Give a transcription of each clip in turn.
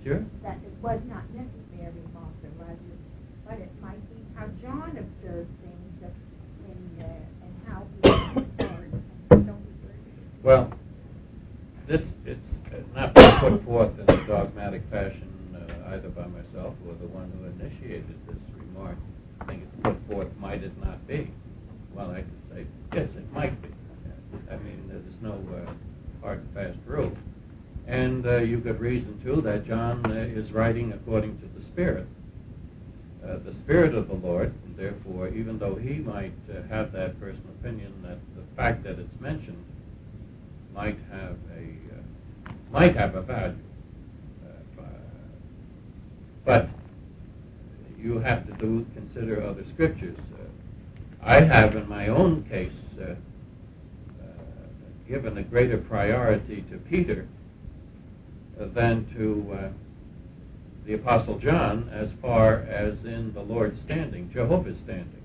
Sure. That it was not necessarily Martha, rather, but it might be how John observed things and how he observed. Well, it's not been put forth in a dogmatic fashion either by myself or the one who initiated this remark. I think it's put forth, might it not be? Well, I could say, yes, it might be. I mean, there's no hard and fast rule. And you could reason, too, that John is writing according to the Spirit of the Lord, and therefore, even though he might have that personal opinion that the fact that it's mentioned might have a value, but you have to consider other scriptures. I have, in my own case, given a greater priority to Peter than to the Apostle John as far as in the Lord's standing, Jehovah's standing,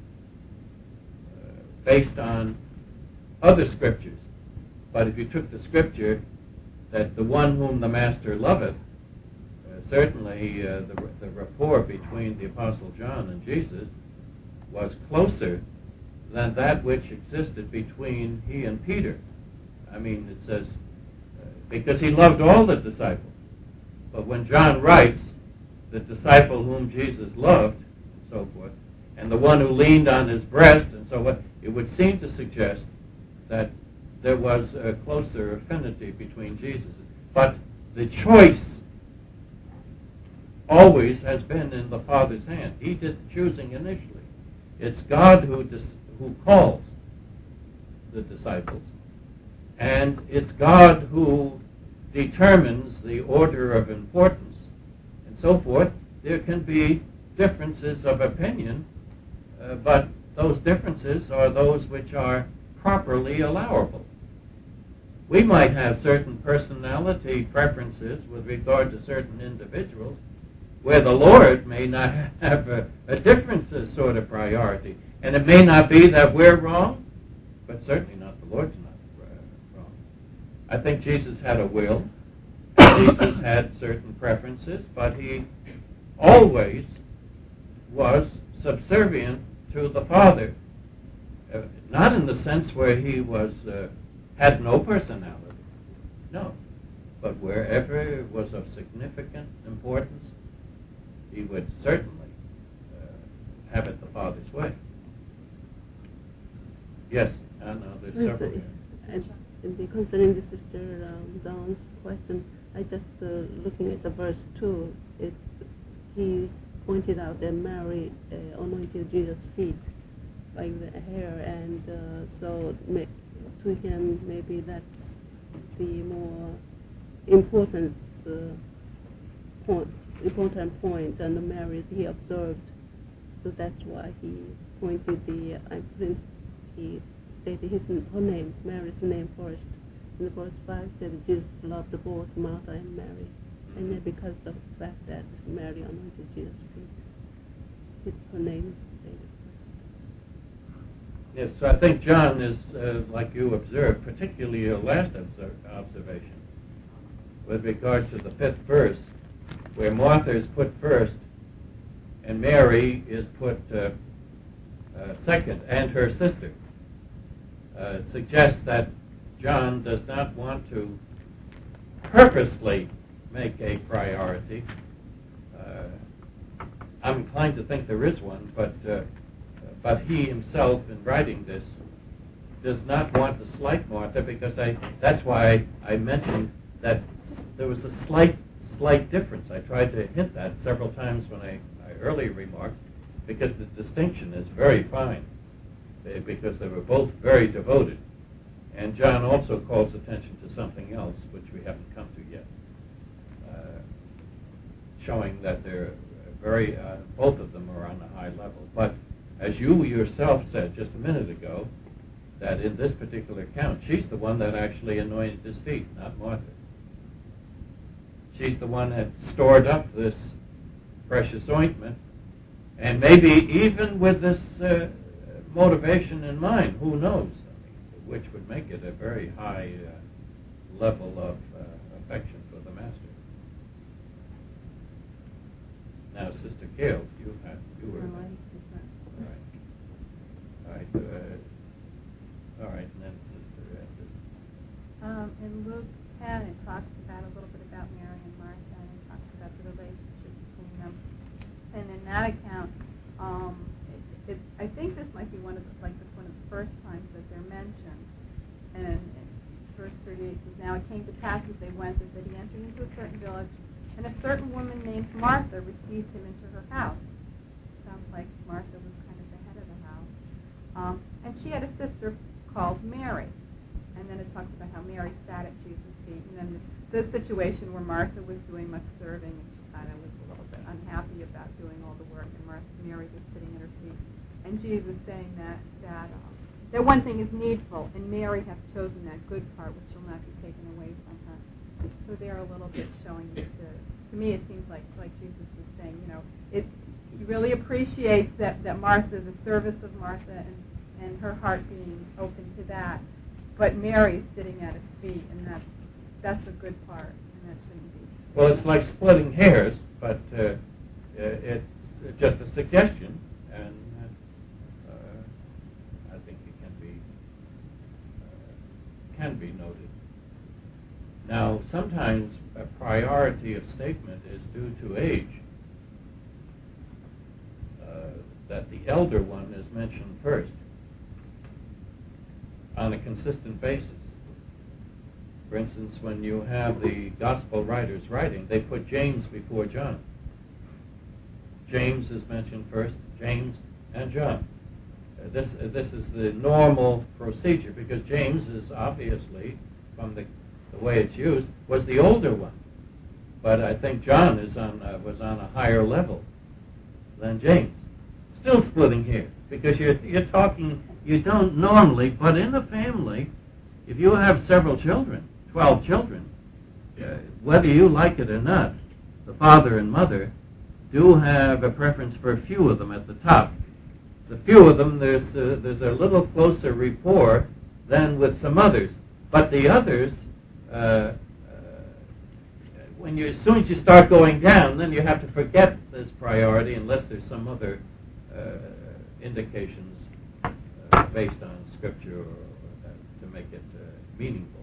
based on other scriptures. But if you took the scripture that the one whom the Master loveth, certainly the rapport between the Apostle John and Jesus was closer than that which existed between he and Peter. I mean, it says, because he loved all the disciples. But when John writes, the disciple whom Jesus loved, and so forth, and the one who leaned on his breast, and so forth, it would seem to suggest that there was a closer affinity between Jesus. But the choice always has been in the Father's hand. He did the choosing initially. It's God who calls the disciples. And it's God who determines the order of importance and so forth. There can be differences of opinion, but those differences are those which are properly allowable. We might have certain personality preferences with regard to certain individuals where the Lord may not have a different sort of priority. And it may not be that we're wrong, but certainly not the Lord's not wrong. I think Jesus had a will. Jesus had certain preferences, but he always was subservient to the Father. Not in the sense where he was had no personality, no. But wherever it was of significant importance, he would certainly have it the Father's way. Yes, I know there's several here. Concerning the Sister Dawn's question, I just looking at the verse 2, he pointed out that Mary anointed Jesus' feet like the hair, and so to him maybe that's the more important point than Mary's he observed. So that's why he pointed he stated her name, Mary's name first. In the verse 5 said Jesus loved both Martha and Mary. And then because of the fact that Mary anointed Jesus' feet, her name is stated first. Yes, so I think John is, like you observed, particularly your last observation, with regard to the 5th verse, where Martha is put first and Mary is put second, and her sister. It suggests that John does not want to purposely make a priority. I'm inclined to think there is one, but he himself, in writing this, does not want to slight Martha, because that's why I mentioned that there was a slight difference. I tried to hint that several times when I earlier remarked, because the distinction is very fine, because they were both very devoted. And John also calls attention to something else, which we haven't come to yet, showing that they're both of them are on a high level. But as you yourself said just a minute ago, that in this particular account, she's the one that actually anointed his feet, not Martha. She's the one that stored up this precious ointment, and maybe even with this motivation in mind, who knows, which would make it a very high level of affection for the Master. Sister Kale, you were. No, I did not. All right. All right, and then Sister Esther. In Luke 10, it talks about a little bit about Mary and Martha, and it talks about the relationship between them. And in that account, I think this might be one of the first times that they're mentioned. And verse 38 says, "Now it came to pass as they went, that he entered into a certain village, and a certain woman named Martha received him into her house." Sounds like Martha was kind of the head of the house. And she had a sister called Mary. And then it talks about how Mary sat at Jesus' feet. And then the situation where Martha was doing much serving, and she kind of was a little bit unhappy about doing all the work, and Mary was sitting at her feet. And Jesus saying that one thing is needful, and Mary hath chosen that good part, which shall not be taken away from her. So they're a little bit showing that to me it seems like Jesus was saying, he really appreciates that Martha, the service of Martha, and her heart being open to that. But Mary's sitting at his feet, and that's a good part, and that shouldn't be. Well, it's like splitting hairs, but it's just a suggestion, and I think it can be noted. Now, sometimes a priority of statement is due to age. That the elder one is mentioned first on a consistent basis. For instance, when you have the gospel writers writing, they put James before John. James is mentioned first, James and John. This is the normal procedure, because James is obviously, from the way it's used, was the older one. But I think John was on a higher level than James. Still splitting hairs, because you're talking, you don't normally, but in a family, if you have several children, 12 children, whether you like it or not, the father and mother do have a preference for a few of them at the top. The few of them, there's a little closer rapport than with some others. But the others, as soon as you start going down, then you have to forget this priority unless there's some other indications based on Scripture to make it meaningful.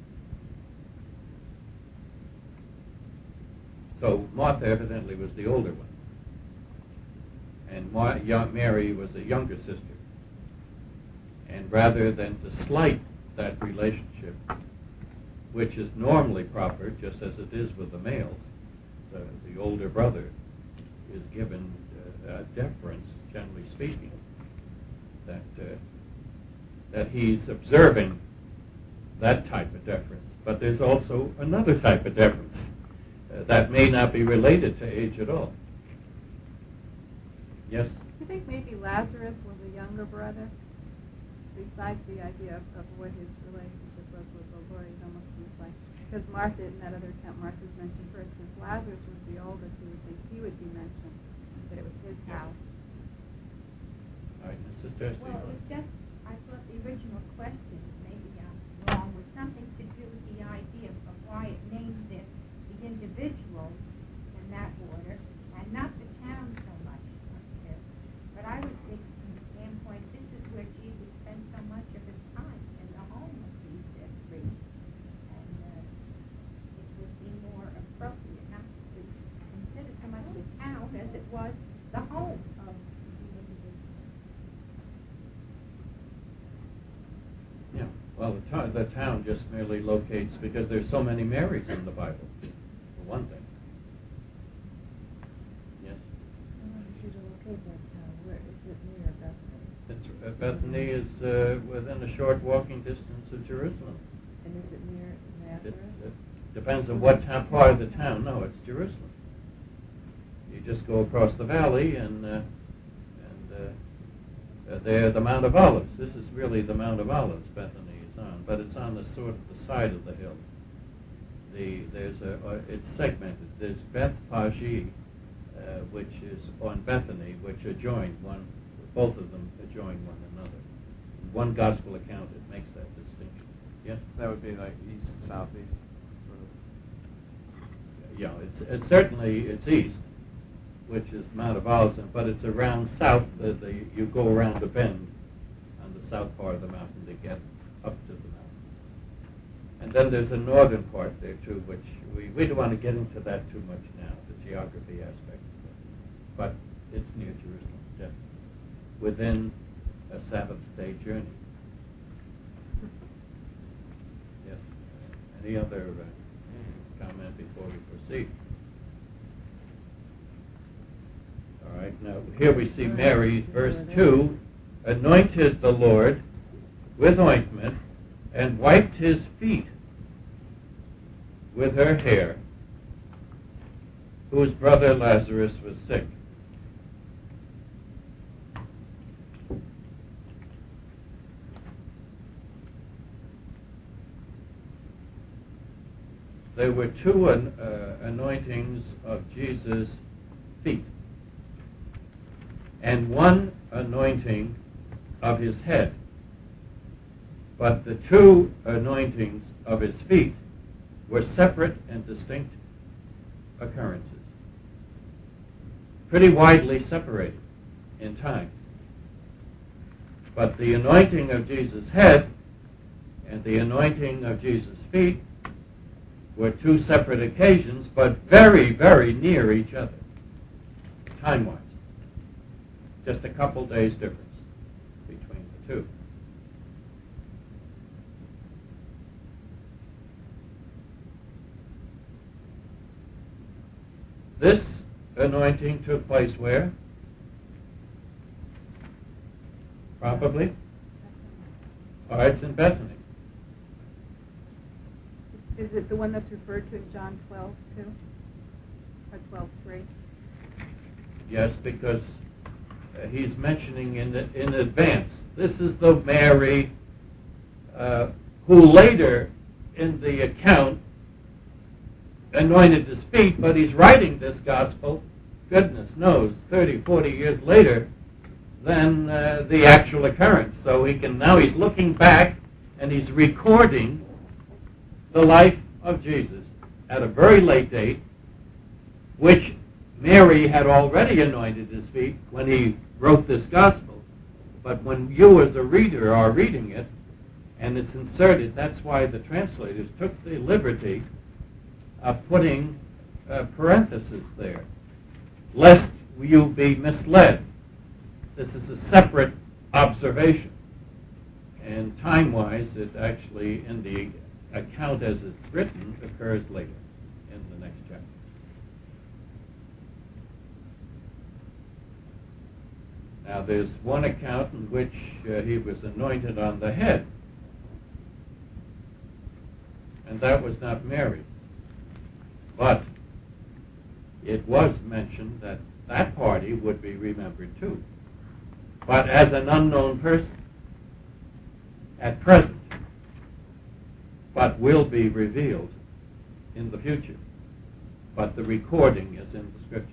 So Martha evidently was the older one, and Mary was a younger sister. And rather than to slight that relationship, which is normally proper, just as it is with the males, the older brother is given deference, generally speaking, that he's observing that type of deference. But there's also another type of deference that may not be related to age at all. Yes? Do you think maybe Lazarus was a younger brother? Besides the idea of what his relationship was with the Lord, it almost seems like, because Martha, in that other account, Martha's mentioned first. Since Lazarus was the oldest, you would think he would be mentioned, that it was his house. All right, Sister Esther. Well, it was just, I thought the original question, maybe I'm wrong, was something to do with the idea of why it named the individuals in that order, and not the town so much up there. But I would think from the standpoint, this is where Jesus spent so much of his time, in the home of these three. And it would be more appropriate not to consider so much the town as it was the home of the individual. Yeah, well, the town just merely locates, because there's so many Marys in the Bible, for one thing. Yes? I wanted you to locate that town. Where is it near Bethany? Bethany is within a short walking distance of Jerusalem. And is it near Nazareth? It depends on what part of the town. No, it's Jerusalem. You just go across the valley, and there, the Mount of Olives. This is really the Mount of Olives Bethany is on, but it's on the sort of the side of the hill. It's segmented. There's Beth Pagi, which is on Bethany, which adjoin one. Both of them adjoin one another. In one gospel account, it makes that distinction. Yes. That would be like east, southeast, sort of. Yeah, it's certainly it's east. which is Mount of Olives, but it's around south. You go around the bend on the south part of the mountain to get up to the mountain. And then there's a northern part there too, which we don't want to get into that too much now, the geography aspect of it. But it's near Jerusalem, just within a Sabbath-day journey. Yes. Any other comment before we proceed? All right. Now here we see Mary, verse 2, anointed the Lord with ointment and wiped his feet with her hair, whose brother Lazarus was sick. There were two anointings of Jesus' feet, and one anointing of his head. But the two anointings of his feet were separate and distinct occurrences, pretty widely separated in time. But the anointing of Jesus' head and the anointing of Jesus' feet were two separate occasions, but very, very near each other, time-wise. Just a couple days difference between the two. This anointing took place where? Probably. All right, it's in Bethany. Is it the one that's referred to in John 12, too? Or 12:3? Yes, because he's mentioning in advance. This is the Mary who later in the account anointed his feet, but he's writing this gospel, goodness knows, 30, 40 years later than the actual occurrence. So now he's looking back and he's recording the life of Jesus at a very late date, which Mary had already anointed his feet when he wrote this gospel. But when you as a reader are reading it, and it's inserted, that's why the translators took the liberty of putting parentheses there, lest you be misled. This is a separate observation. And time-wise, it actually, in the account as it's written, occurs later in the next chapter. Now, there's one account in which he was anointed on the head, and that was not Mary. But it was mentioned that that party would be remembered too, but as an unknown person at present, but will be revealed in the future. But the recording is in the Scripture.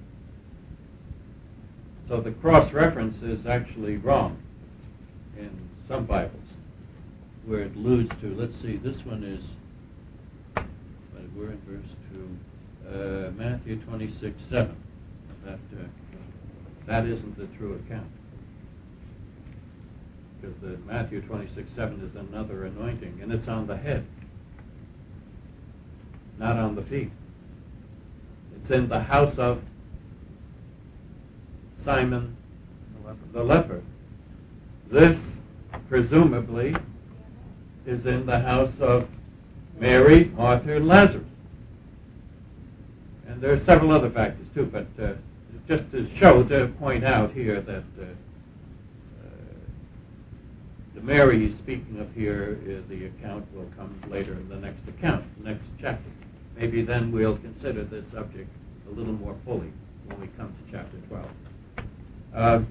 So the cross-reference is actually wrong in some Bibles, where it alludes to, let's see, this one is, we're in verse 2, Matthew 26:7. That isn't the true account. Because the Matthew 26:7 is another anointing, and it's on the head, not on the feet. It's in the house of Simon the leper. This, presumably, is in the house of Mary, Martha, and Lazarus. And there are several other factors too, but just to point out here that the Mary he's speaking of here, the account will come later in the next account, the next chapter. Maybe then we'll consider this subject a little more fully when we come to chapter 12.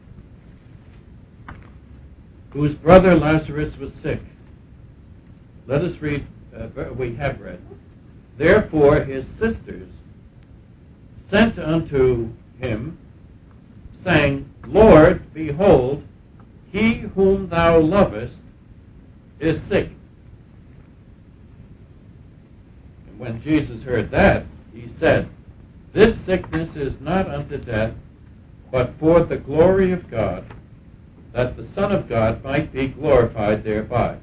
Whose brother Lazarus was sick. Let us read, we have read. Therefore his sisters sent unto him, saying, Lord, behold, he whom thou lovest is sick. And when Jesus heard that, he said, This sickness is not unto death, but for the glory of God, that the Son of God might be glorified thereby.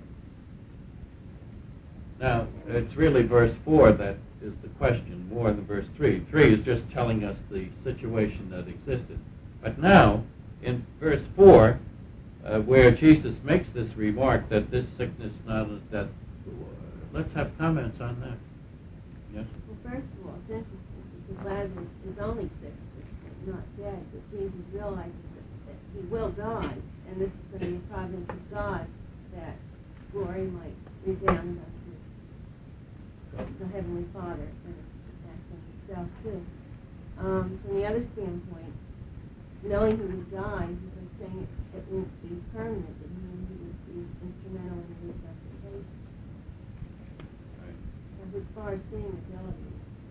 Now, it's really verse 4 that is the question, more than verse 3. 3 is just telling us the situation that existed. But now, in verse 4, where Jesus makes this remark that this sickness not unto death, let's have comments on that. Yes? Well, first of all, it's interesting because Lazarus is only sick, not dead, but Jesus realizes that he will die, and this is going to be a providence of God that glory might resound unto the Heavenly Father, and that's in itself too. From the other standpoint, knowing he would die, he's like saying it won't be permanent, but he would be instrumental in the resuscitation. Right. And his far-seeing ability.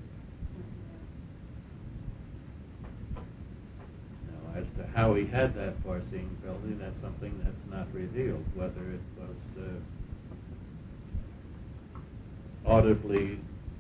Now, as to how he had that far-seeing ability, that's something that's not revealed, whether it was audibly,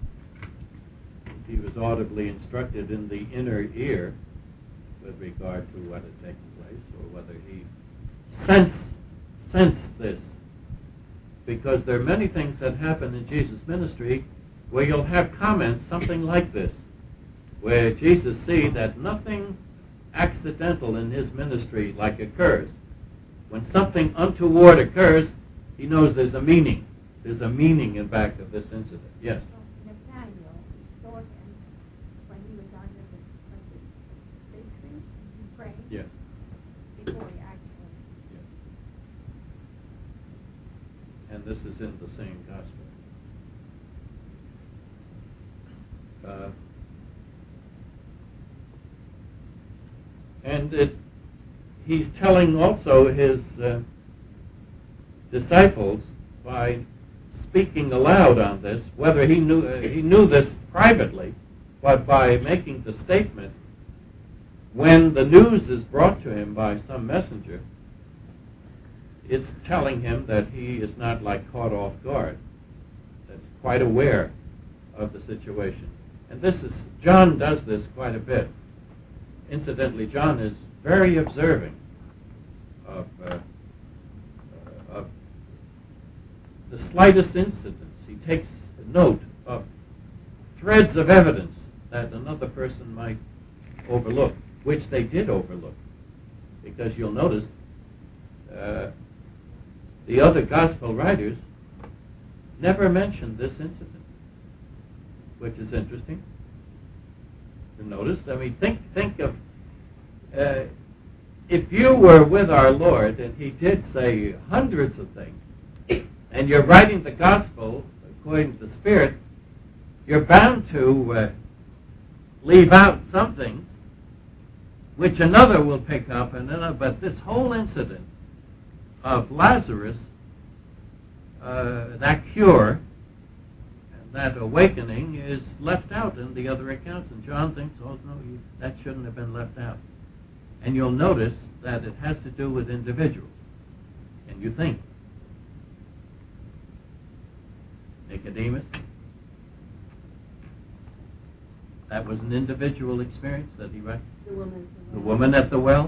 he was audibly instructed in the inner ear with regard to what had taken place, or whether he sensed this. Because there are many things that happen in Jesus' ministry where you'll have comments, something like this, where Jesus sees that nothing accidental in his ministry like occurs. When something untoward occurs, he knows there's a meaning. There's a meaning in back of this incident. Yes? Nathaniel saw him when he was under the fig tree, praying, Yes. before he actually. Yes. And this is in the same gospel. And he's telling also his disciples by speaking aloud on this, whether he knew this privately, but by making the statement, when the news is brought to him by some messenger, it's telling him that he is not like caught off guard, that's quite aware of the situation. And John does this quite a bit. Incidentally, John is very observing of the slightest incidents. He takes note of threads of evidence that another person might overlook, which they did overlook. Because you'll notice the other gospel writers never mentioned this incident, which is interesting to notice. I mean, think of if you were with our Lord and he did say hundreds of things, and you're writing the gospel according to the Spirit, you're bound to leave out some things which another will pick up, and another. But this whole incident of Lazarus, that cure, and that awakening is left out in the other accounts, and John thinks, oh no, that shouldn't have been left out. And you'll notice that it has to do with individuals. And you think, Nicodemus, that was an individual experience that he writes. The woman at the well.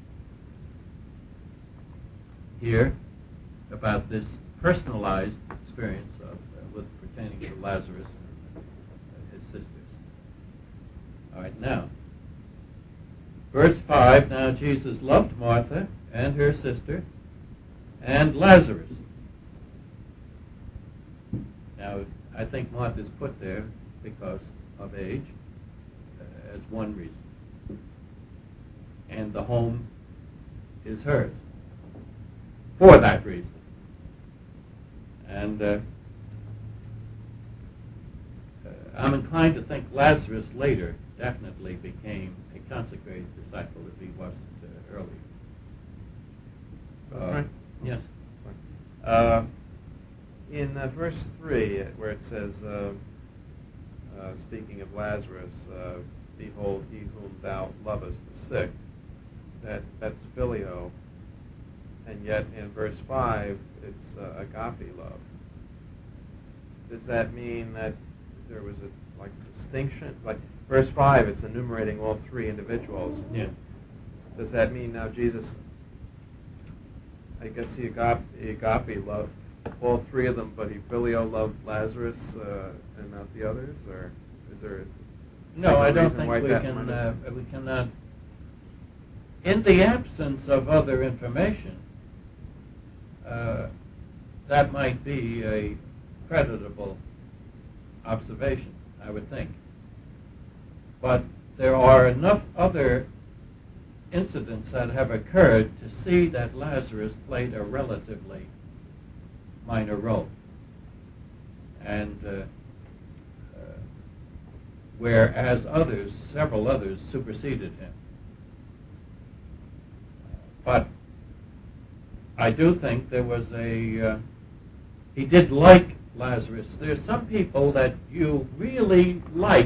Here, about this personalized experience with pertaining to Lazarus and his sisters. All right, now, verse 5, now Jesus loved Martha and her sister and Lazarus. Now, I think Martha's put there because of age as one reason. And the home is hers for that reason. And I'm inclined to think Lazarus later definitely became a consecrated disciple if he wasn't earlier. Right. Yes. In verse 3, where it says, speaking of Lazarus, behold, he whom thou lovest is sick, that's phileo. And yet in verse 5, it's agape love. Does that mean that there was a distinction? Like, verse 5, it's enumerating all three individuals. Yeah. Does that mean now Jesus, I guess he agape loved all three of them, but he filio loved Lazarus and not the others? Or is there No, I don't reason think why we that can. might- We cannot. In the absence of other information, that might be a creditable observation, I would think. But there are enough other incidents that have occurred to see that Lazarus played a relatively minor role. And whereas several others superseded him. But I do think there was he did like Lazarus. There's some people that you really like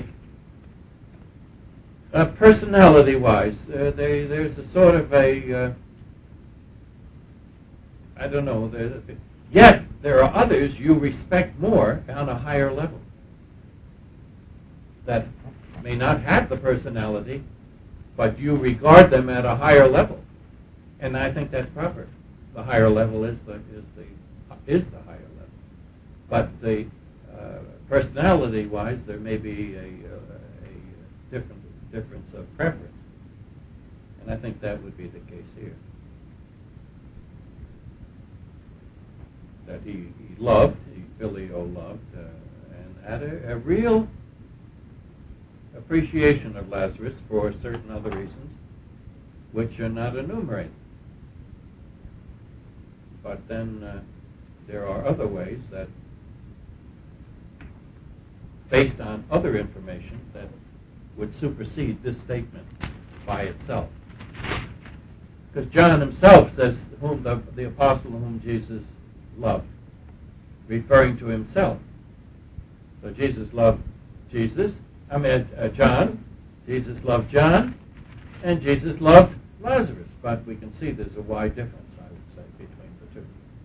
personality-wise. There's a sort of I don't know. Yet there are others you respect more on a higher level that may not have the personality, but you regard them at a higher level, and I think that's proper. The higher level is the higher level, but the personality-wise, there may be a difference of preference, and I think that would be the case here. That he filio loved, and had a real appreciation of Lazarus for certain other reasons, which are not enumerated. But then there are other ways that, based on other information, that would supersede this statement by itself. Because John himself says, "Whom the apostle whom Jesus loved," referring to himself. So Jesus loved John. Jesus loved John, and Jesus loved Lazarus. But we can see there's a wide difference, I would say, between the two.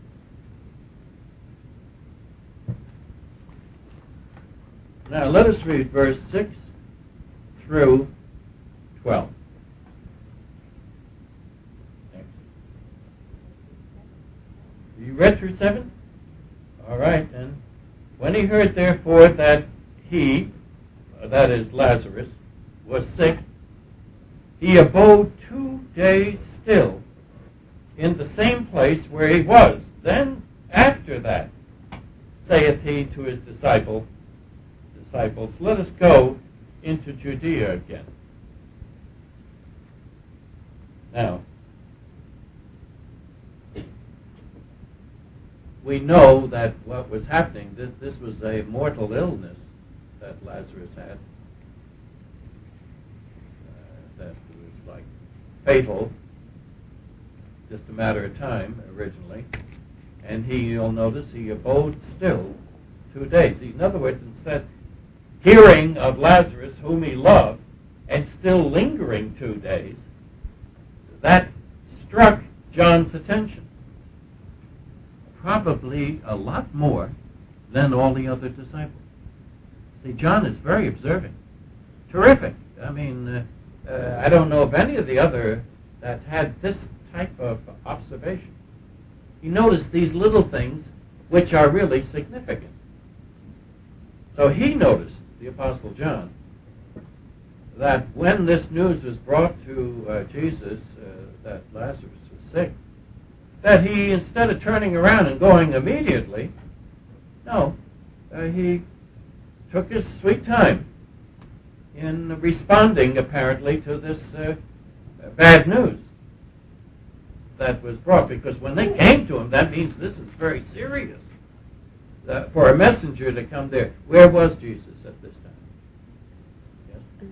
Now let us read verse 6 through 12. Next. You read through 7? All right, then. When he heard, therefore, that he, that is Lazarus, was sick, he abode 2 days still in the same place where he was. Then, after that, saith he to his disciples, "Let us go into Judea again." Now, we know that what was happening, this was a mortal illness that Lazarus had, that was like fatal, just a matter of time originally. And you'll notice, he abode still 2 days. In other words, instead hearing of Lazarus, whom he loved, and still lingering 2 days, that struck John's attention. Probably a lot more than all the other disciples. See, John is very observing. Terrific. I mean, I don't know of any of the other that had this type of observation. You notice these little things which are really significant. So he noticed, the Apostle John, that when this news was brought to Jesus that Lazarus was sick, that he, instead of turning around and going immediately, he took his sweet time in responding, apparently, to this bad news that was brought. Because when they came to him, that means this is very serious. For a messenger to come there. Where was Jesus at this time? Yes?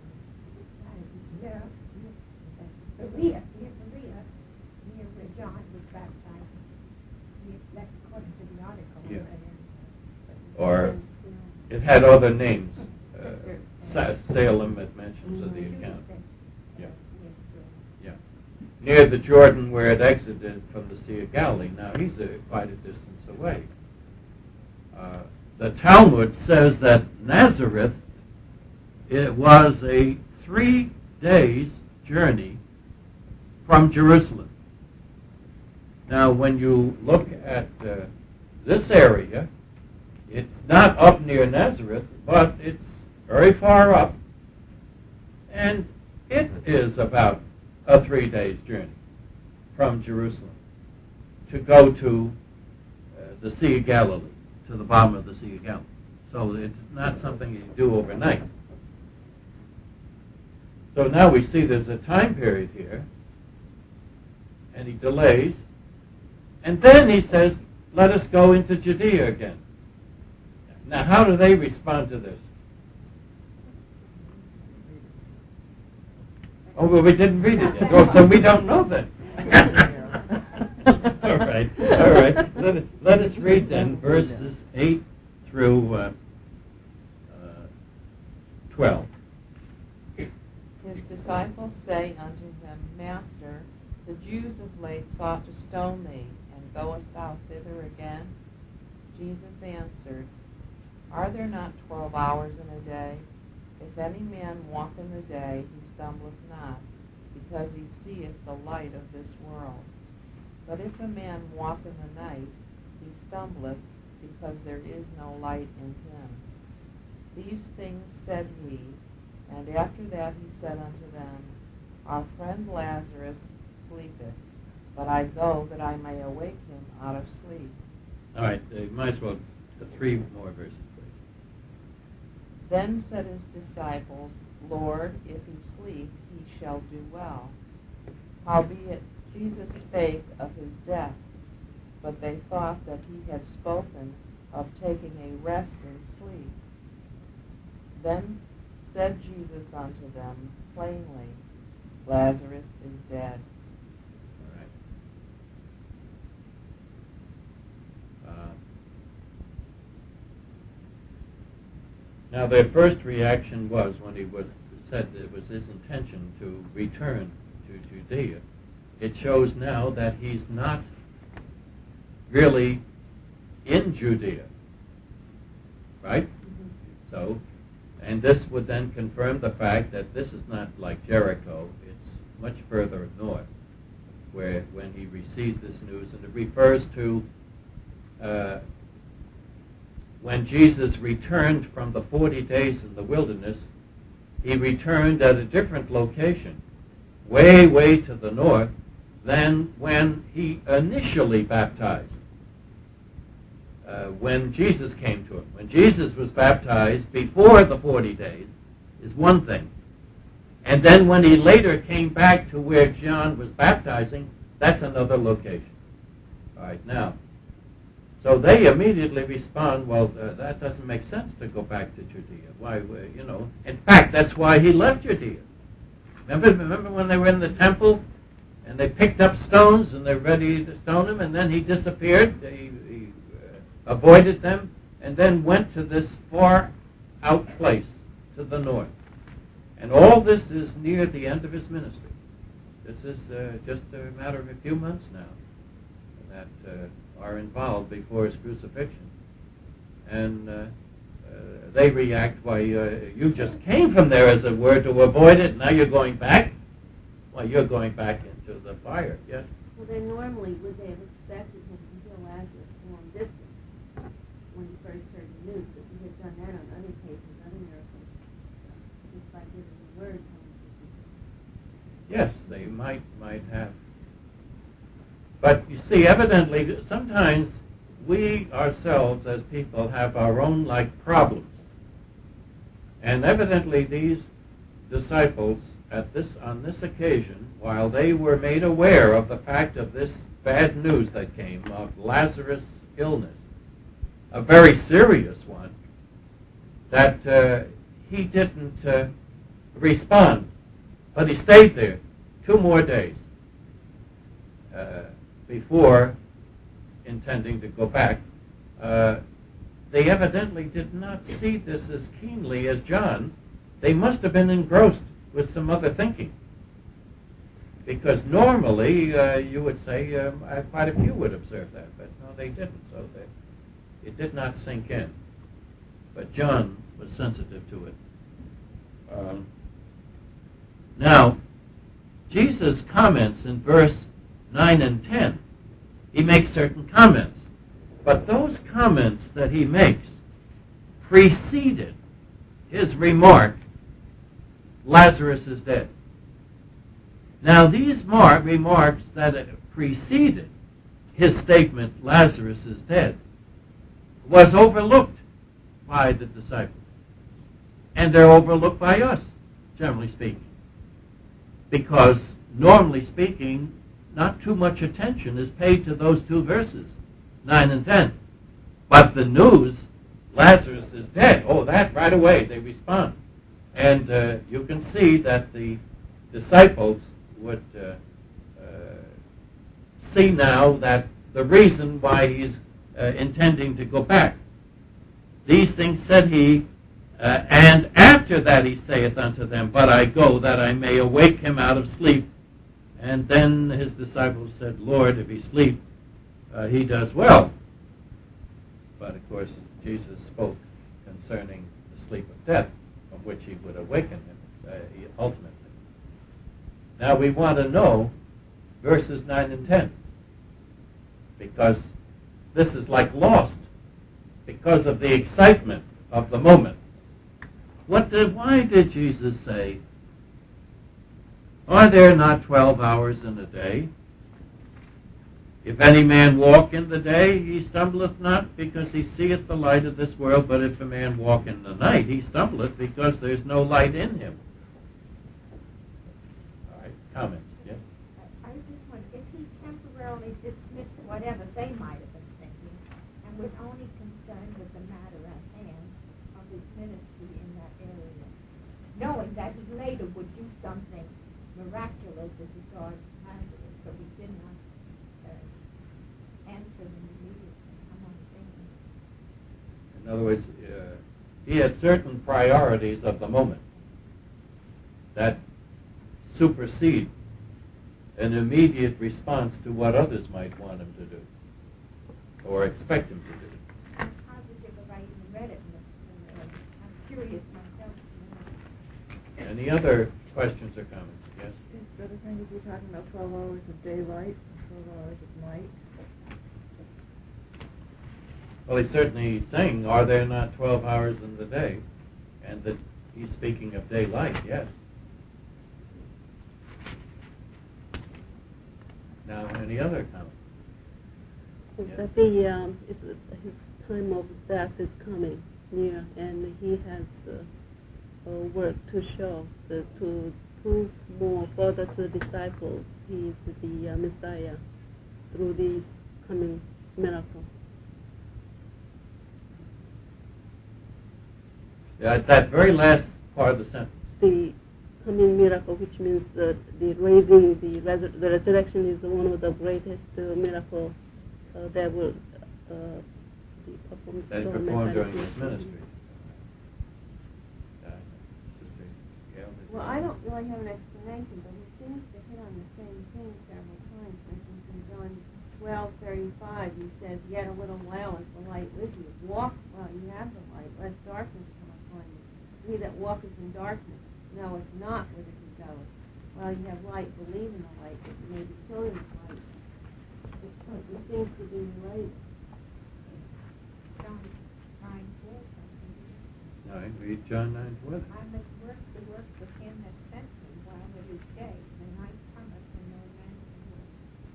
Berea, near where John was baptized. That's according to the article. Yeah. Or it had other names. Salem, it mentions in the account. Yeah. Yeah. Near the Jordan where it exited from the Sea of Galilee. Now, he's quite a distance away. The Talmud says that Nazareth it was a 3 days journey from Jerusalem. Now, when you look at this area, it's not up near Nazareth, but it's very far up, and it is about a 3 days journey from Jerusalem to go to the Sea of Galilee, to the bottom of the Sea of Galilee. So it's not something you do overnight. So now we see there's a time period here, and he delays, and then he says, let us go into Judea again. Now, how do they respond to this? Oh, well, we didn't read it yet. Oh, so we don't know then. All right. Let us read then verses 8 through 12. His disciples say unto him, Master, the Jews of late sought to stone thee, and goest thou thither again? Jesus answered, Are there not 12 hours in a day? If any man walk in the day, he stumbleth not, because he seeth the light of this world. But if a man walk in the night, he stumbleth, because there is no light in him. These things said he, and after that he said unto them, Our friend Lazarus sleepeth, but I go that I may awake him out of sleep. All right, you might as well 3 more verses, please. Then said his disciples, Lord, if he sleep, he shall do well. Howbeit Jesus spake of his death, but they thought that he had spoken of taking a rest in sleep. Then said Jesus unto them plainly, Lazarus is dead. All right. Now, their first reaction was when he said it was his intention to return to Judea. It shows now that he's not really in Judea, right? Mm-hmm. So, and this would then confirm the fact that this is not like Jericho. It's much further north, where when he receives this news, and it refers to when Jesus returned from the 40 days in the wilderness. He returned at a different location, way to the north, than when he initially baptized. When Jesus came to him. When Jesus was baptized before the 40 days is one thing. And then when he later came back to where John was baptizing, that's another location. All right, now, so they immediately respond, well, that doesn't make sense to go back to Judea. Why, in fact, that's why he left Judea. Remember when they were in the temple and they picked up stones and they're ready to stone him, and then he disappeared. He avoided them and then went to this far out place to the north. And all this is near the end of his ministry. This is just a matter of a few months now that are involved before his crucifixion. And they react, why, you just came from there, as it were, to avoid it, now you're going back? Well, you're going back into the fire, yes? Well, then normally would they have expected him to heal Lazarus a long distance when he first heard the news, but he had done that on other cases, other miracles, just by giving the word. Yes, they might have. But you see, evidently, sometimes we ourselves as people have our own problems. And evidently these disciples on this occasion, while they were made aware of the fact of this bad news that came of Lazarus' illness, a very serious one, that he didn't respond, but he stayed there 2 more days before intending to go back. They evidently did not see this as keenly as John. They must have been engrossed with some other thinking. Because normally, you would say, quite a few would observe that, but no, they didn't. So it did not sink in. But John was sensitive to it. Now, Jesus comments in verse 9 and 10. He makes certain comments. But those comments that he makes preceded his remark, Lazarus is dead. Now, these remarks that preceded his statement, Lazarus is dead, was overlooked by the disciples. And they're overlooked by us, generally speaking. Because, normally speaking, not too much attention is paid to those two verses, 9 and 10. But the news, Lazarus is dead, oh, that right away they respond. And you can see that the disciples would see now that the reason why he's intending to go back. These things said he, and after that he saith unto them, but I go that I may awake him out of sleep. And then his disciples said, Lord, if he sleep, he does well. But of course, Jesus spoke concerning the sleep of death, from which he would awaken him ultimately. Now we want to know verses 9 and 10, because this is like lost because of the excitement of the moment. Why did Jesus say, are there not 12 hours in a day? If any man walk in the day, he stumbleth not, because he seeth the light of this world. But if a man walk in the night, he stumbleth, because there's no light in him. All right, comments, yes? I just wonder, if he temporarily dismissed whatever they might have been thinking, and was only concerned with the matter at hand of his ministry in that area, knowing that he later would do something miraculous as regards Lazarus, so he did not answer them immediately. I'm only thinking. In other words, he had certain priorities of the moment that supersede an immediate response to what others might want him to do or expect him to do. I'm positive if I even read it. I'm curious myself. Any other questions or comments? Yes? The other thing is you're talking about 12 hours of daylight and 12 hours of night. Well, he's certainly saying, are there not 12 hours in the day? And that he's speaking of daylight, yes. Now, any other comments? That his time of death is coming near, and he has work to show, to prove more further to the disciples he is the Messiah through these coming miracles. Yeah, that very last part of the sentence. The coming miracle, which means the raising, the resurrection is one of the greatest miracles that will be performed. That he performed during his ministry. Well, I don't really have an explanation, but he seems to hit on the same thing several times. For instance, in John 12:35, he says, "Yet a little while is the light with you. Walk while you have the light, lest darkness come upon you. He that walketh in darkness knoweth not whither he goeth. While you have light, believe in the light, that you may be children of light." It seems to be related. John 9:4. All right, read John 9:4. I must work the works of him that sent me while it is day. The night cometh when no man can work.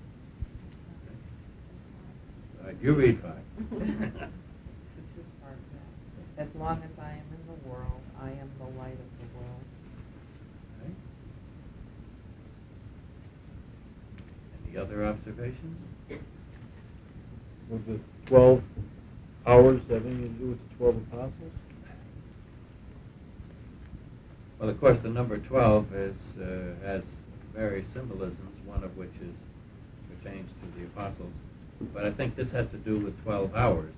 All right, you read 5. It's just part of that. As long as I am in the world, I am the light of the world. Okay. Any other observations? With the 12 hours having to do with the 12 apostles? Well, of course, the number 12 has various symbolisms, one of which pertains to the apostles. But I think this has to do with 12 hours.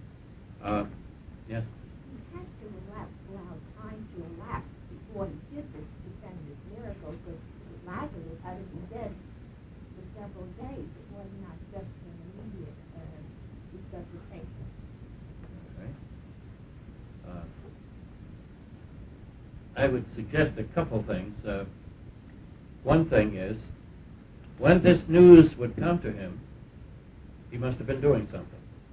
Yes? He had to allow time to elapse before he did this stupendous miracle, because Lazarus had to be dead for several days. It was not just an immediate resuscitation. Okay. I would suggest a couple things. One thing is, when this news would come to him, he must have been doing something.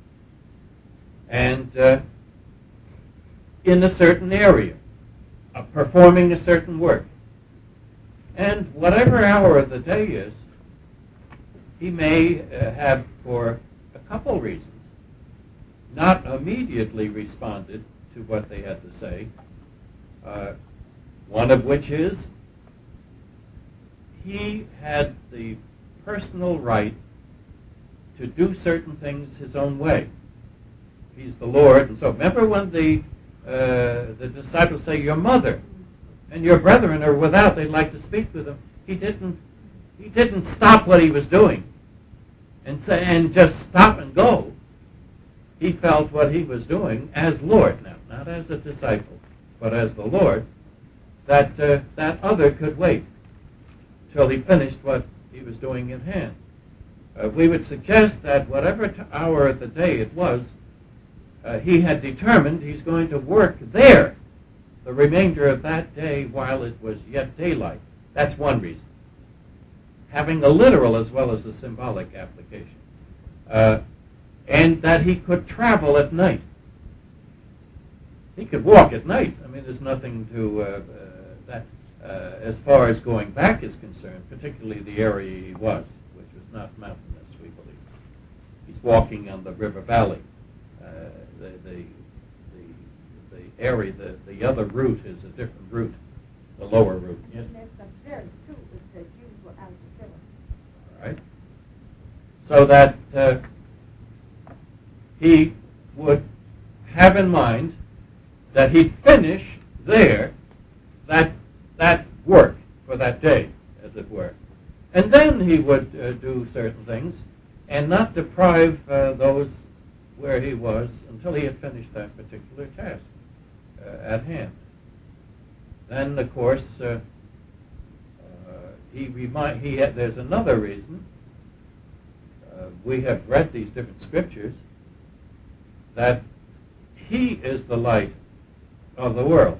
And in a certain area, performing a certain work. And whatever hour of the day is, he may have, for a couple reasons, not immediately responded to what they had to say. One of which is, he had the personal right to do certain things his own way. He's the Lord, and so remember when the disciples say, "Your mother and your brethren are without; they'd like to speak with him." He didn't stop what he was doing and just stop and go. He felt what he was doing as Lord now, not as a disciple, but as the Lord. That other could wait till he finished what he was doing in hand. We would suggest that whatever hour of the day it was, he had determined he's going to work there the remainder of that day while it was yet daylight. That's one reason. Having a literal as well as a symbolic application. And that he could travel at night. He could walk at night. I mean, there's nothing to that as far as going back is concerned, particularly the area he was, which was not mountainous, we believe. He's walking on the river valley. The area, the other route is a different route, the lower route. Yes? And that's very true if the Jews were out to kill him. All right. So that he would have in mind that he'd finish there that work for that day, as it were. And then he would do certain things and not deprive those where he was until he had finished that particular task at hand. Then, of course, there's another reason. We have read these different scriptures that he is the light of the world.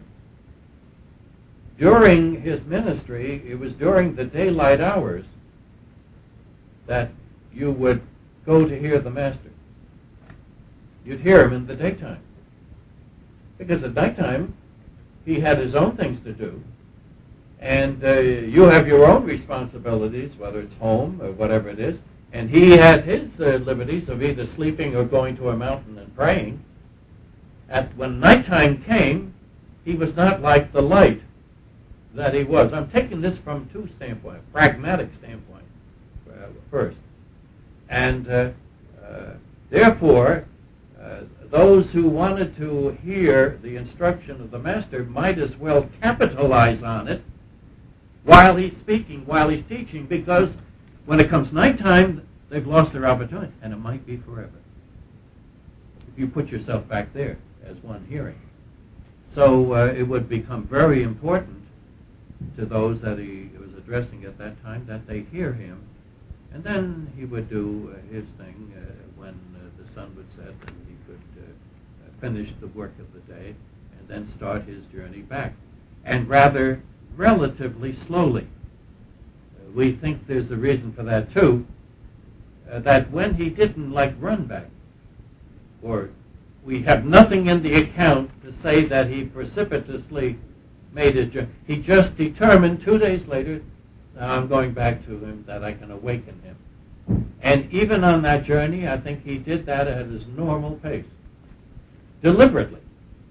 During his ministry, it was during the daylight hours that you would go to hear the Master. You'd hear him in the daytime. Because at nighttime, he had his own things to do. And you have your own responsibilities, whether it's home or whatever it is. And he had his liberties of either sleeping or going to a mountain and praying. When nighttime came, he was not like the light that he was. I'm taking this from two standpoints, pragmatic standpoint first. And therefore, those who wanted to hear the instruction of the Master might as well capitalize on it while he's speaking, while he's teaching, because when it comes nighttime, they've lost their opportunity, and it might be forever. If you put yourself back there as one hearing. So it would become very important to those that he was addressing at that time that they hear him, and then he would do his thing when the sun would set, and he could finish the work of the day and then start his journey back, and rather relatively slowly. We think there's a reason for that too, that when he didn't run back, or we have nothing in the account to say that he precipitously made his journey. He just determined 2 days later, now I'm going back to him, that I can awaken him. And even on that journey, I think he did that at his normal pace. Deliberately.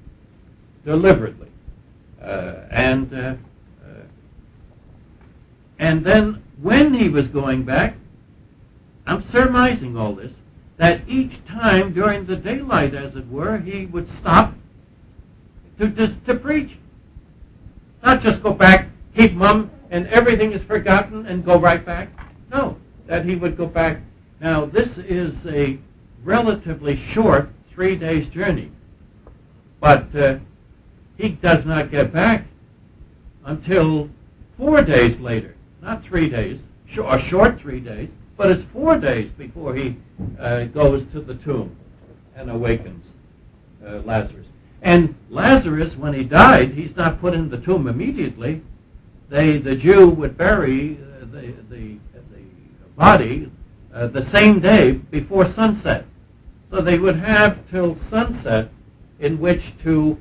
And then when he was going back, I'm surmising all this, that each time during the daylight, as it were, he would stop to preach. Not just go back, keep mum, and everything is forgotten and go right back. No, that he would go back. Now, this is a relatively short 3 days journey. But he does not get back until 4 days later. Not 3 days, a short 3 days, but it's 4 days before he goes to the tomb and awakens Lazarus. And Lazarus, when he died, he's not put in the tomb immediately. The Jew would bury the body the same day before sunset. So they would have till sunset in which to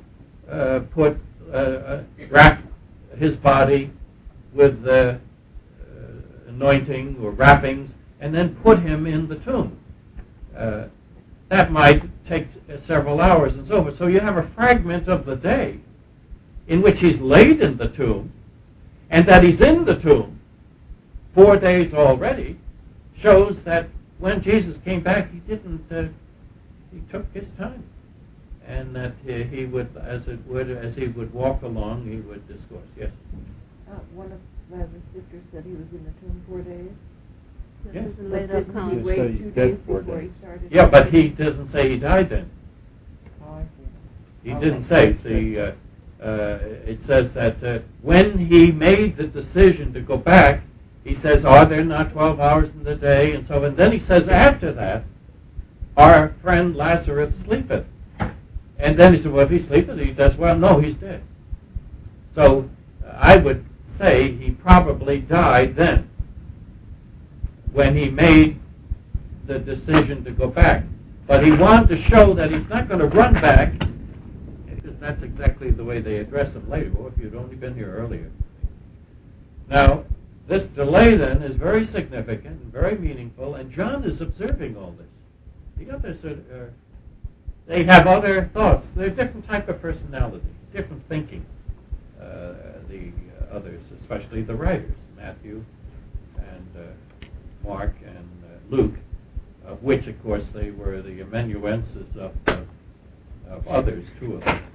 wrap his body with anointing or wrappings, and then put him in the tomb. That might take several hours and so forth. So you have a fragment of the day in which he's laid in the tomb, and that he's in the tomb 4 days already shows that when Jesus came back, he didn't. He took his time, and that he would, as he would walk along, he would discourse. Yes. One of Lazarus' sisters said he was in the tomb 4 days. Yes. There's a later Didn't account. he wait Yes, 2 he's days dead 4 before he days. started? Yeah, but he doesn't say he died then. Oh, I see. He Okay. didn't say. It says that when he made the decision to go back, he says, "Are there not 12 hours in the day?" And so, and then he says, after that, "Our friend Lazarus sleepeth." And then he said, "Well, if he sleepeth, he does well." No, he's dead. So I would say he probably died then, when he made the decision to go back. But he wanted to show that he's not going to run back, because that's exactly the way they address him later. Well, if you'd only been here earlier. Now, this delay then is very significant and very meaningful, and John is observing all this. The others they have other thoughts. They're a different type of personality, different thinking. The others, especially the writers, Matthew and Mark and Luke, of which, of course, they were the amanuenses of others, two of them.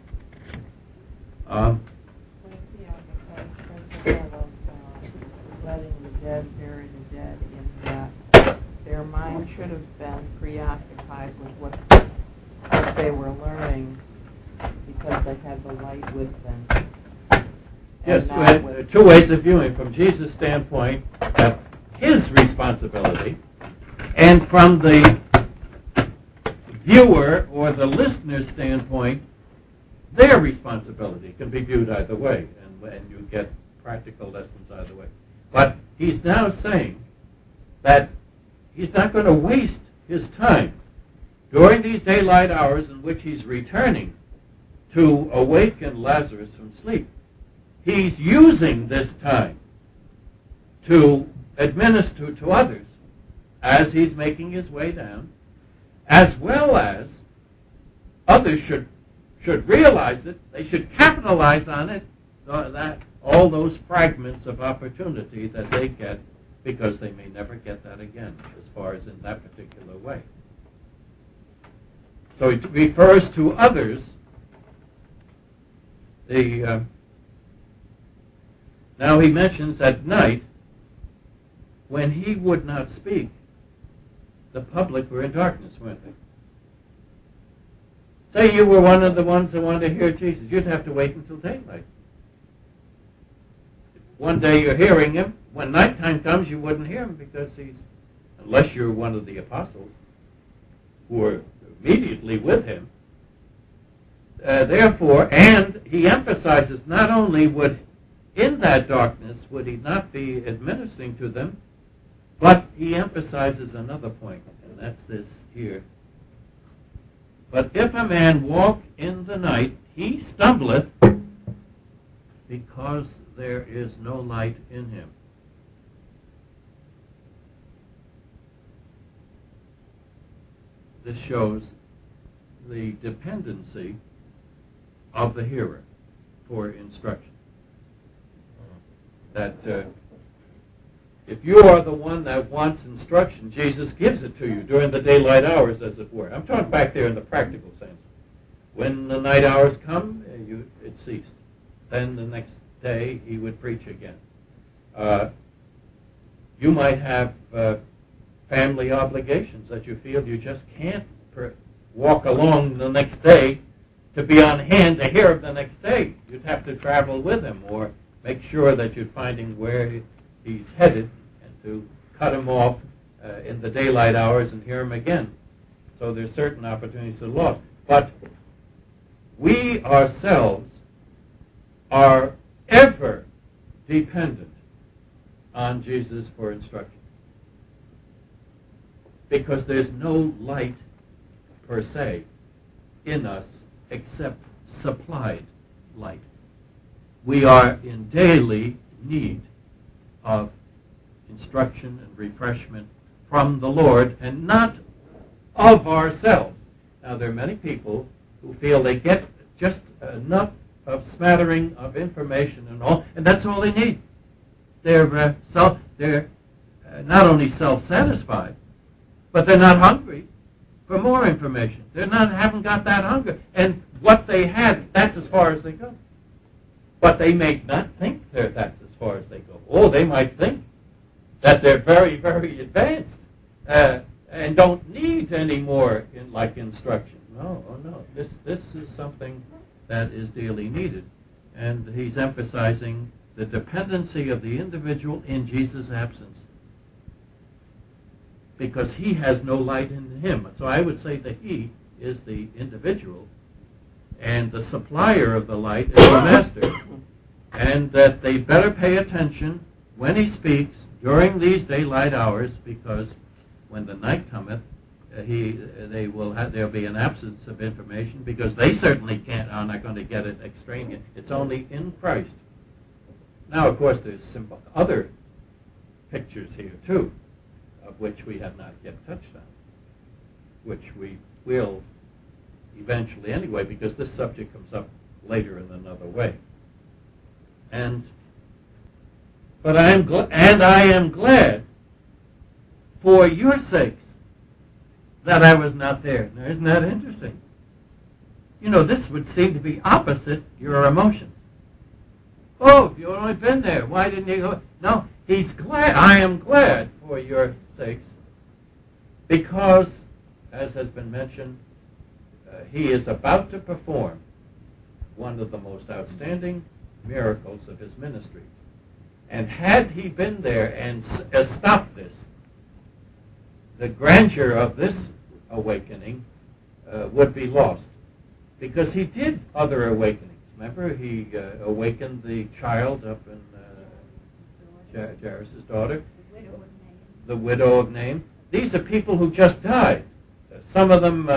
Letting the dead bury the dead, in that their mind should have been preoccupied with what they were learning, because they had the light with them. Yes, two ways of viewing. From Jesus' standpoint, his responsibility, and from the viewer or the listener's standpoint, their responsibility. Can be viewed either way, and you get practical lessons either way. But he's now saying that he's not going to waste his time during these daylight hours in which he's returning to awaken Lazarus from sleep. He's using this time to administer to others as he's making his way down, as well as others should realize it. They should capitalize on it, that all those fragments of opportunity that they get, because they may never get that again, as far as in that particular way. So it refers to others. Now he mentions at night, when he would not speak, the public were in darkness, weren't they? Say you were one of the ones that wanted to hear Jesus. You'd have to wait until daylight. One day you're hearing him. When nighttime comes, you wouldn't hear him, because unless you're one of the apostles who are immediately with him. Therefore, and he emphasizes, not only in that darkness would he not be administering to them, but he emphasizes another point, and that's this here. But if a man walk in the night, he stumbleth, because there is no light in him. This shows the dependency of the hearer for instruction. That if you are the one that wants instruction, Jesus gives it to you during the daylight hours, as it were. I'm talking back there in the practical sense. When the night hours come, it ceased. Then the next day he would preach again. You might have family obligations that you feel you just can't walk along the next day to be on hand to hear him the next day. You'd have to travel with him, or make sure that you're finding where he's headed, and to cut him off in the daylight hours and hear him again. So there's certain opportunities that are lost. But we ourselves are ever dependent on Jesus for instruction. Because there's no light per se in us except supplied light. We are in daily need of instruction and refreshment from the Lord and not of ourselves. Now, there are many people who feel they get just enough of smattering of information and all, and that's all they need. They're not only self-satisfied, but they're not hungry for more information. Haven't got that hunger. And what they had, that's as far as they go. But they may not think that's as far as they go. Oh, they might think that they're very, very advanced and don't need any more instruction. No. This is something that is dearly needed. And he's emphasizing the dependency of the individual in Jesus' absence, because he has no light in him. So I would say that he is the individual, and the supplier of the light is the master, and that they better pay attention when he speaks during these daylight hours, because when the night cometh, there'll be an absence of information, because they certainly are not going to get it extraneous. It's only in Christ. Now, of course, there's other pictures here too, of which we have not yet touched on, which we will eventually anyway, because this subject comes up later in another way. But I am glad for your sakes that I was not there. Now, isn't that interesting? This would seem to be opposite your emotions. Oh, if you'd only been there, why didn't you go? No, he's glad. I am glad for your sakes, because, as has been mentioned, he is about to perform one of the most outstanding miracles of his ministry. And had he been there and stopped this, the grandeur of this awakening would be lost, because he did other awakenings. Remember, he awakened the child up in Jairus' daughter, the widow of Nain. These are people who just died. Some of them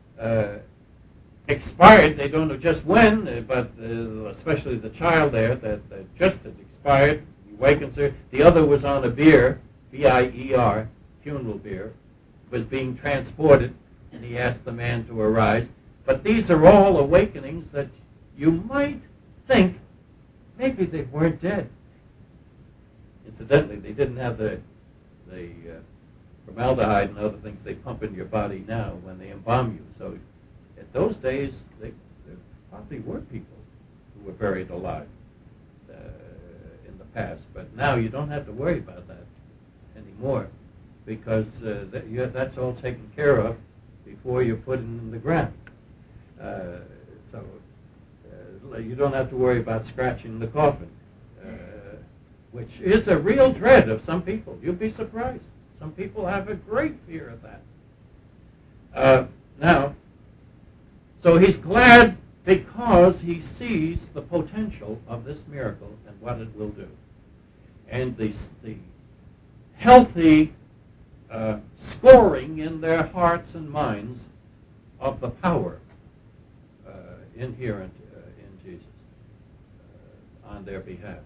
expired. They don't know just when, but especially the child there that just had expired. He awakens her. The other was on a bier, B-I-E-R, funeral bier, was being transported, and he asked the man to arise. But these are all awakenings that you might think maybe they weren't dead. Incidentally, they didn't have the formaldehyde and other things they pump in your body now when they embalm you. So at those days, there probably were people who were buried alive in the past. But now you don't have to worry about that anymore, because that's all taken care of before you're put in the ground. So you don't have to worry about scratching the coffin, which is a real dread of some people. You'll be surprised. Some people have a great fear of that. Now, so he's glad because he sees the potential of this miracle and what it will do. And the healthy scoring in their hearts and minds of the power inherent in Jesus on their behalf.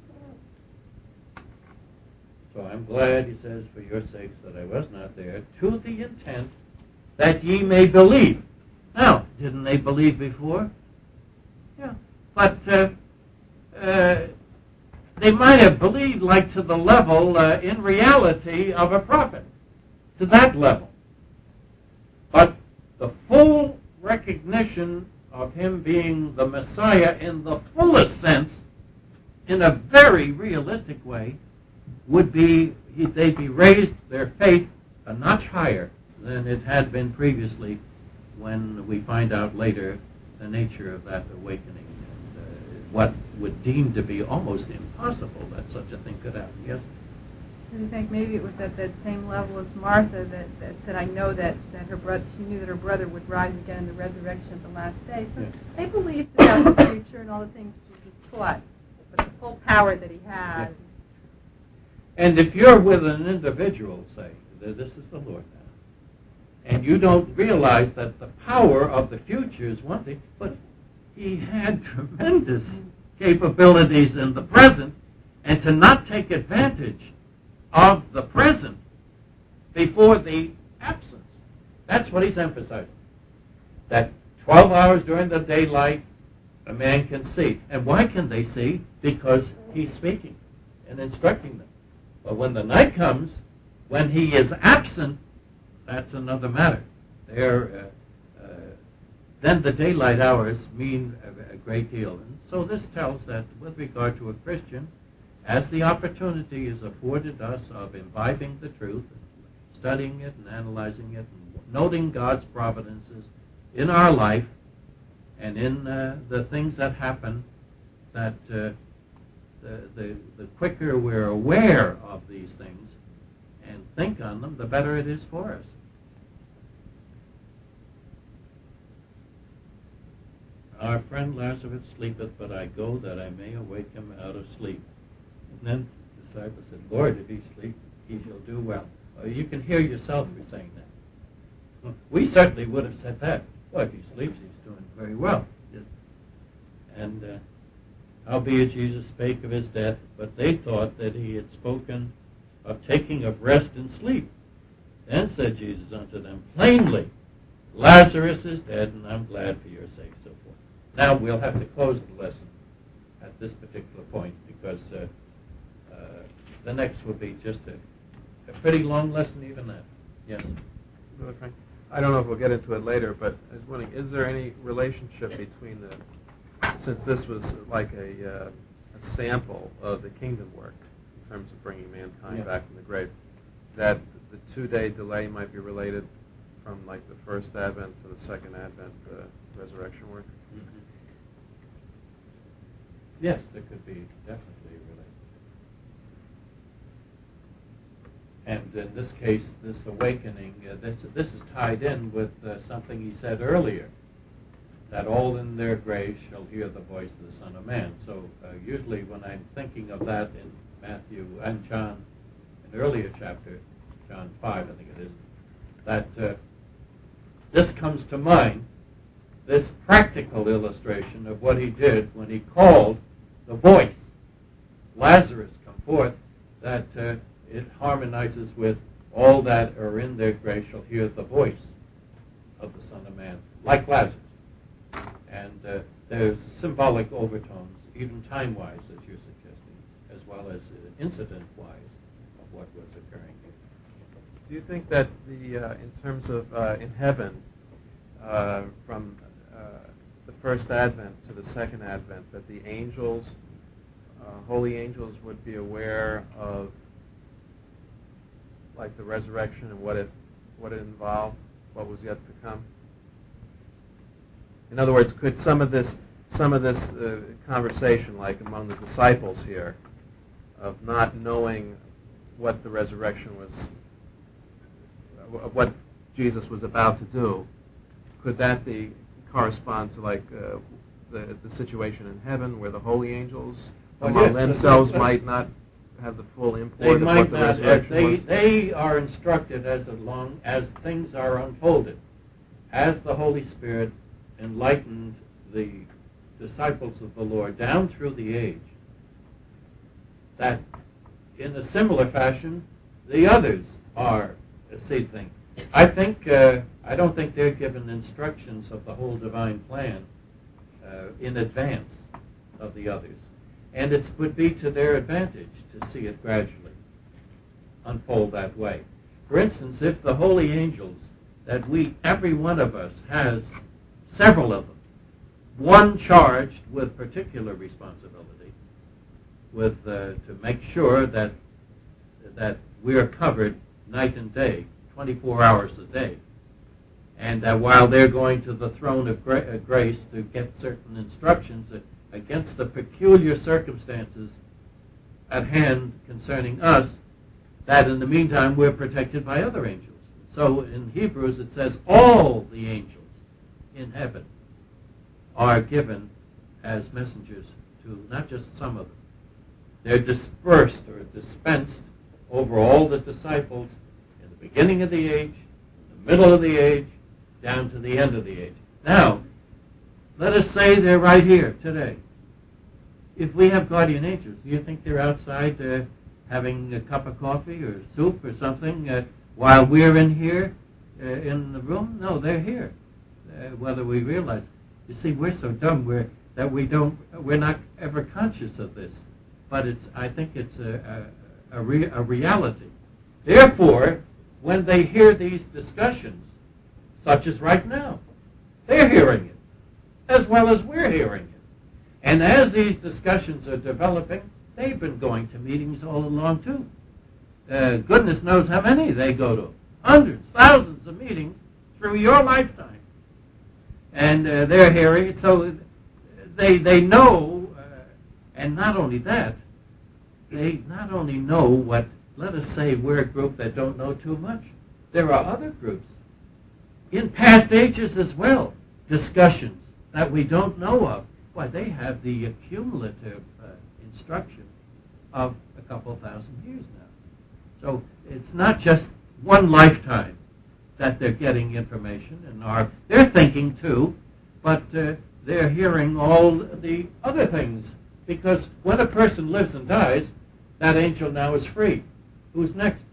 So I'm glad, he says, for your sakes that I was not there, to the intent that ye may believe. Now, didn't they believe before? Yeah. But they might have believed like to the level, in reality, of a prophet. To that level. But the full recognition of him being the Messiah in the fullest sense, in a very realistic way, would be, they'd be raised their faith a notch higher than it had been previously, when we find out later the nature of that awakening and what would deem to be almost impossible that such a thing could happen. Yes? Do you think maybe it was at that same level as Martha that said, I know that her brother, she knew that her brother would rise again in the resurrection of the last day. So they believed about the future and all the things Jesus taught, but the full power that he had. Yeah. And if you're with an individual, say, this is the Lord now, and you don't realize that the power of the future is one thing, but he had tremendous capabilities in the present, and to not take advantage of the present before the absence. That's what he's emphasizing. That 12 hours during the daylight, a man can see. And why can they see? Because he's speaking and instructing them. But when the night comes, when he is absent, that's another matter. Then the daylight hours mean a great deal. And so this tells that with regard to a Christian, as the opportunity is afforded us of imbibing the truth, studying it and analyzing it, and noting God's providences in our life and in the things that happen, that the quicker we're aware of these things and think on them, the better it is for us. Our friend Lazarus sleepeth, but I go that I may awake him out of sleep. And then the disciple said, Lord, if he sleep, he shall do well. You can hear yourself saying that. We certainly would have said that. Well, if he sleeps, he's doing very well. And howbeit Jesus spake of his death, but they thought that he had spoken of taking of rest and sleep. Then said Jesus unto them plainly, Lazarus is dead, and I'm glad for your sake, so forth. Now we'll have to close the lesson at this particular point, because the next will be just a pretty long lesson, even that. Yes? Brother Frank, I don't know if we'll get into it later, but I was wondering, is there any relationship between since this was like a sample of the kingdom work in terms of bringing mankind back from the grave, that the 2-day delay might be related from like the first advent to the second advent resurrection work? Mm-hmm. Yes, there could be definitely related. And in this case, this awakening, this is tied in with something he said earlier, that all in their graves shall hear the voice of the Son of Man. So usually when I'm thinking of that in Matthew and John, an earlier chapter, John 5, I think it is, that this comes to mind, this practical illustration of what he did when he called the voice, Lazarus, come forth, that it harmonizes with all that are in their grave shall hear the voice of the Son of Man, like Lazarus. And there's symbolic overtones, even time-wise, as you're suggesting, as well as incident-wise of what was occurring here. Do you think that in terms of in heaven, from the first advent to the second advent, that the angels, holy angels, would be aware of like the resurrection and what it involved, what was yet to come? In other words, could some of this conversation, like among the disciples here, of not knowing what the resurrection was, what Jesus was about to do, could that correspond to like the situation in heaven, where the holy angels among themselves might not have the full import of what the resurrection was? They are instructed as long as things are unfolded, as the Holy Spirit enlightened the disciples of the Lord down through the age, that in a similar fashion the others are see things. I don't think they're given instructions of the whole divine plan in advance of the others, and it would be to their advantage to see it gradually unfold that way. For instance, if the holy angels, that every one of us has several of them, one charged with particular responsibility, with to make sure that we are covered night and day, 24 hours a day, and that while they're going to the throne of grace to get certain instructions against the peculiar circumstances at hand concerning us, that in the meantime we're protected by other angels. So in Hebrews it says all the angels in heaven are given as messengers to not just some of them. They're dispersed or dispensed over all the disciples in the beginning of the age, the middle of the age, down to the end of the age. Now, let us say they're right here today. If we have guardian angels, do you think they're outside having a cup of coffee or soup or something while we're in here in the room? No, they're here, whether we realize. You see, we're so dumb we're not ever conscious of this. But I think it's a reality. Therefore, when they hear these discussions, such as right now, they're hearing it, as well as we're hearing it. And as these discussions are developing, they've been going to meetings all along, too. Goodness knows how many they go to. Hundreds, thousands of meetings through your lifetime. And they're hearing it, so they know, and not only that, they not only know what, let us say we're a group that don't know too much. There are other groups in past ages as well, discussions that we don't know of. Why, they have the accumulative instruction of a couple thousand years now. So it's not just one lifetime that they're getting information, and they're thinking too, but they're hearing all the other things. Because when a person lives and dies, that angel now is free. Who's next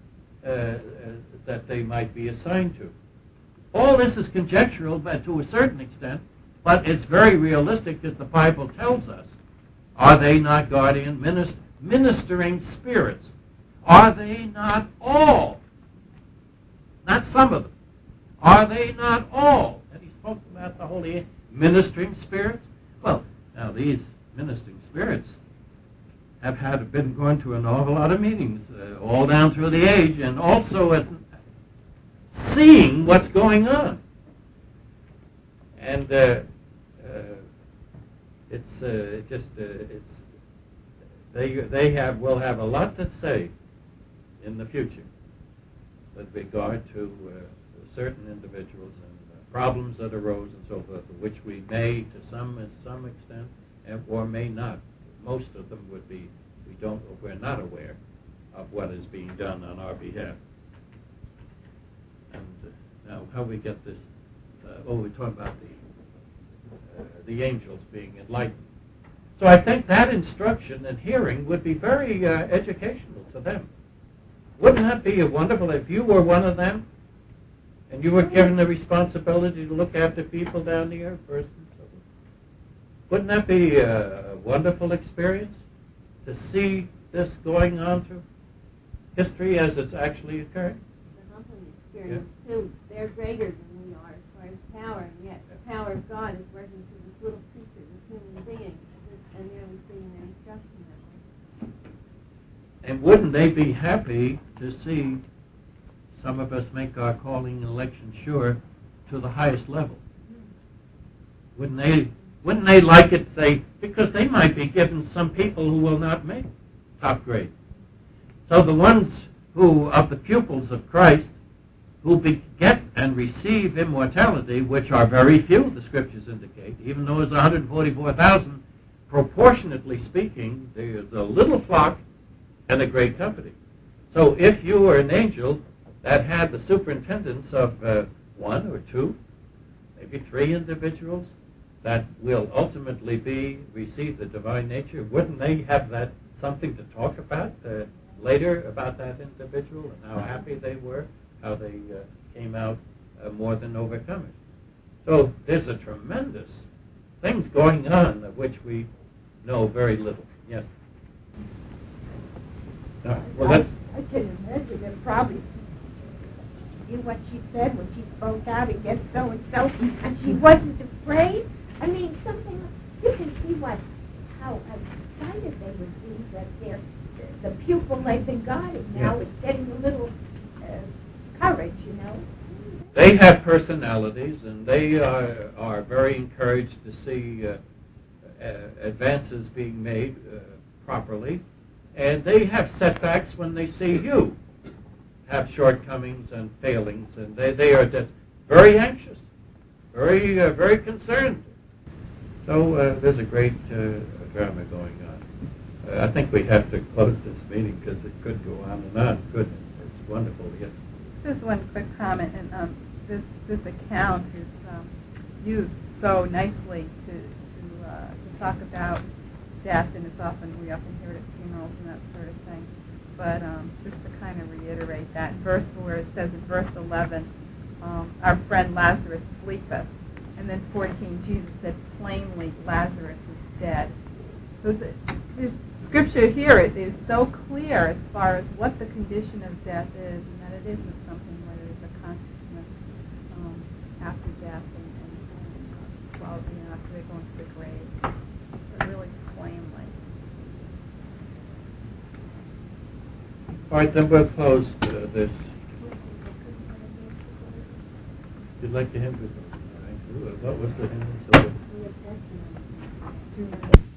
that they might be assigned to? All this is conjectural, but to a certain extent, but it's very realistic because the Bible tells us, are they not guardian ministering spirits? Are they not all? Not some of them. Are they not all? And he spoke about the holy ministering spirits. Well, now these ministering spirits have been going to an awful lot of meetings all down through the age, and also at seeing what's going on. And they will have a lot to say in the future with regard to certain individuals and problems that arose and so forth, which we may, to some extent, or may not. Most of them would be, we're not aware of what is being done on our behalf. And now, how we get this? We're talking about the angels being enlightened. So I think that instruction and hearing would be very educational to them. Wouldn't that be wonderful if you were one of them, and you were given the responsibility to look after people down the earth first and so forth? Wouldn't that be a wonderful experience to see this going on through history as it's actually occurring? It's a humbling experience, too. They're greater than we are as far as power, and yet the power of God is working through this little creature, this human being, and they're receiving their instruction that way. And wouldn't they be happy to see some of us make our calling and election sure to the highest level? Wouldn't they like it, say, because they might be given some people who will not make top grade. So the ones who, of the pupils of Christ, who get and receive immortality, which are very few, the scriptures indicate, even though it's 144,000, proportionately speaking, there's a little flock and a great company. So if you were an angel that had the superintendence of one or two, maybe three individuals that will ultimately receive the divine nature, wouldn't they have that something to talk about later about that individual and how happy they were, how they came out more than overcomers? So there's a tremendous things going on of which we know very little. Yes. I can imagine it probably knew what she said when she spoke out against so and so, and she wasn't afraid. I mean, something you can see how excited they would be that the pupil they've been guarding now is getting a little courage, you know. They have personalities, and they are very encouraged to see advances being made properly. And they have setbacks when they see you have shortcomings and failings, and they are just very anxious, very concerned. So there's a great drama going on. I think we have to close this meeting because it could go on and on, couldn't it? It's wonderful, yes. Just one quick comment, and this account is used so nicely to talk about death, and we often hear it at funerals and that sort of thing. But just to kind of reiterate that verse where it says in verse 11, our friend Lazarus sleepeth, and then 14, Jesus said plainly, Lazarus is dead. So the scripture here is so clear as far as what the condition of death is, and that it isn't something where there's a consciousness after death and well, after they go into the grave, but really plainly. All right, then we'll close this. You'd like the hymn to go? All right. What was the hymn?